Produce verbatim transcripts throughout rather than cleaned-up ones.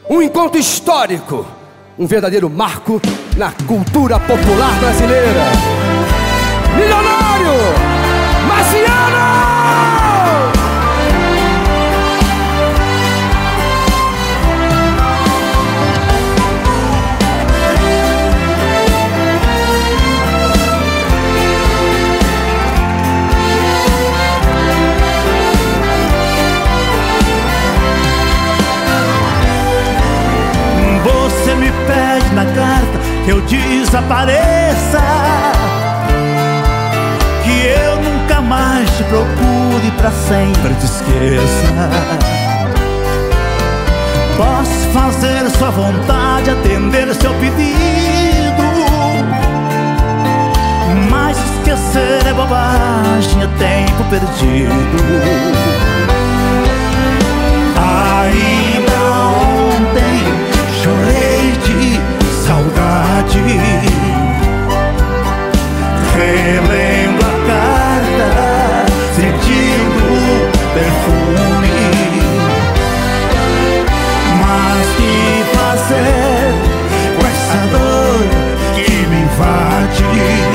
Um encontro histórico, um verdadeiro marco na cultura popular brasileira. Milionário Marciano! Você me pede na carta que eu desapareça, que eu nunca mais te procure, pra sempre te esqueça. Posso fazer sua vontade, atender seu pedido, mas esquecer é bobagem, é tempo perdido. Ainda ontem chorei de saudade, relendo a carta, sentindo o perfume. Mas que fazer com essa dor que me invade?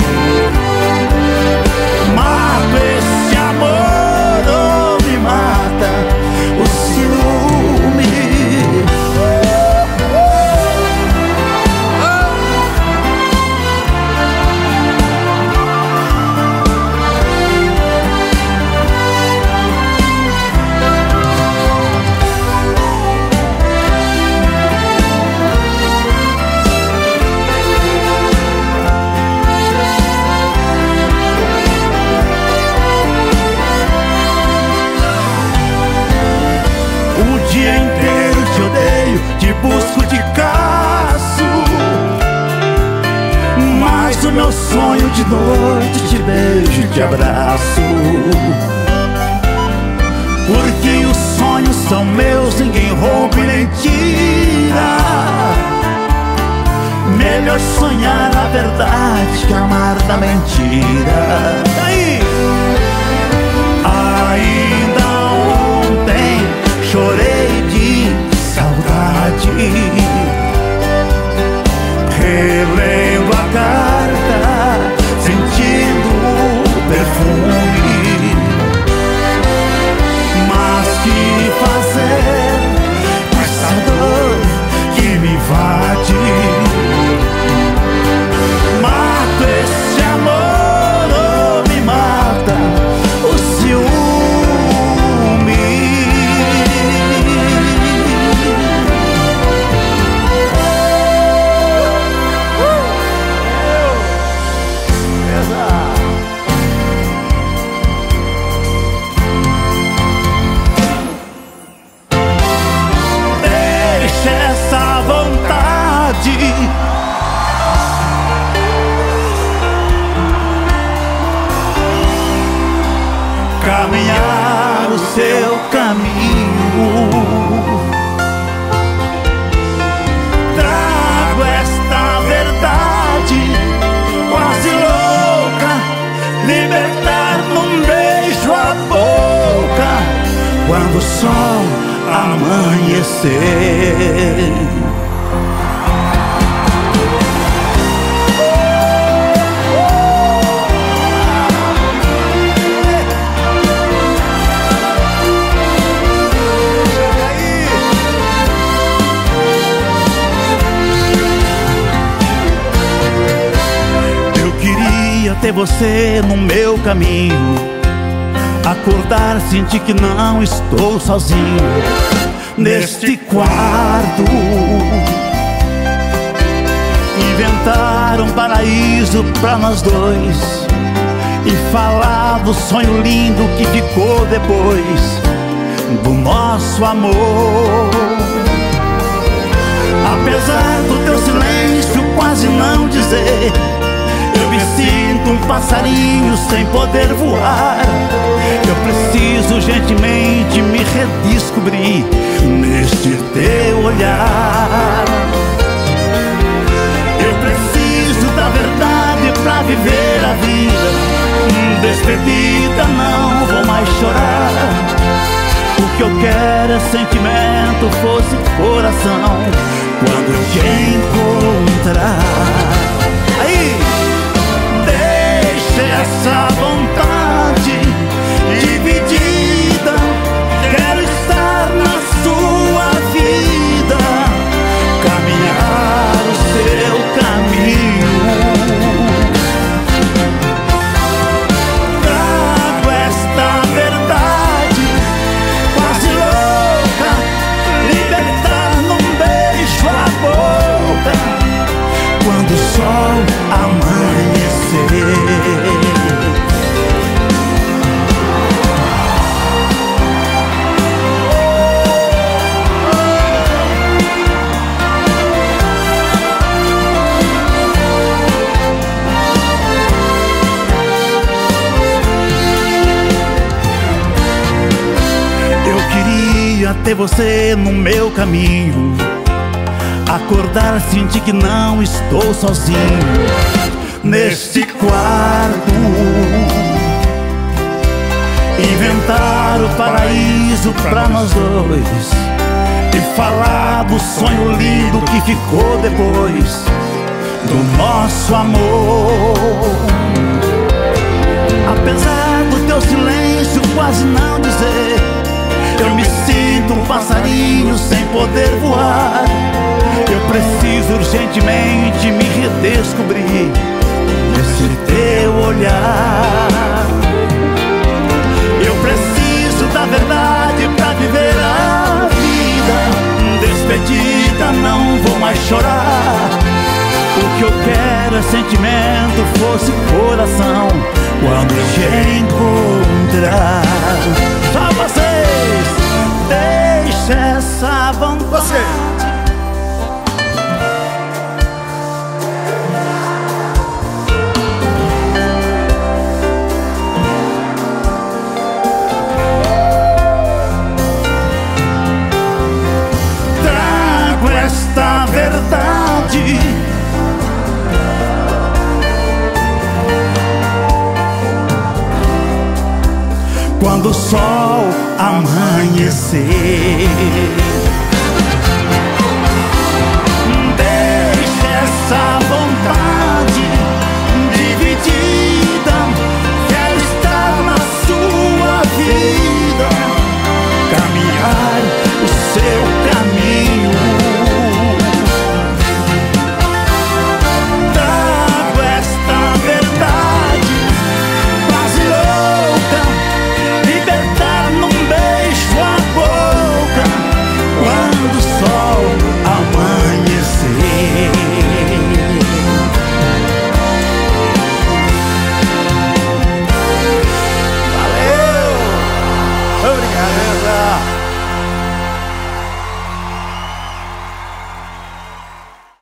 Mato esse amor ou me mata o ciúme? O dia inteiro te odeio, te busco de caço, mas o meu sonho de noite te beijo e te abraço. Porque os sonhos são meus, ninguém rouba e nem tira. Melhor sonhar a verdade que amar da mentira. Daí! Ainda ontem chorei de saudade, relendo a carta, sentindo o perfume. Mas que fazer com essa dor que me invade? Mato esse amor ou me mata o ciúme? Deixa essa vontade caminhar o seu caminho. Trago esta verdade quase louca, libertar num beijo a boca quando o sol amanhecer. Eu queria ter você no meu caminho, acordar, sentir que não estou sozinho neste quarto. Inventar um paraíso pra nós dois e falar do sonho lindo que ficou depois do nosso amor. Apesar do teu silêncio quase não dizer, eu me sinto um passarinho sem poder voar. Eu preciso gentilmente me redescobrir neste teu olhar. Eu preciso da verdade pra viver a vida. Despedida, não vou mais chorar. O que eu quero quero é sentimento, fosse coração. Quando te encontrar, aí, deixa essa vontade dividida. Quero estar na sua vida, caminhar o seu caminho. Trago esta verdade quase louca, libertar num beijo a boca, quando o sol amanhecer. Ter você no meu caminho, acordar, sentir que não estou sozinho neste quarto, inventar o paraíso pra nós dois e falar do sonho lindo que ficou depois do nosso amor. Apesar do teu silêncio quase não dizer, eu me sinto um passarinho sem poder voar. Eu preciso urgentemente me redescobrir nesse teu olhar. Eu preciso da verdade pra viver a vida. Despedida, não vou mais chorar. O que eu quero é sentimento, fosse coração, quando te encontrar. Só vocês, deixa essa vontade. Você. Trago esta verdade quando o sol amanhecer.